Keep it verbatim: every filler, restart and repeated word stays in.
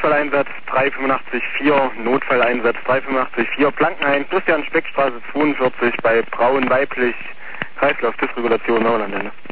Notfalleinsatz drei fünf acht vier, Notfalleinsatz drei fünf acht vier, Blankenhain, Christian Speckstraße zweiundvierzig bei Braun weiblich, Kreislauf, Dysregulation, Neulandende.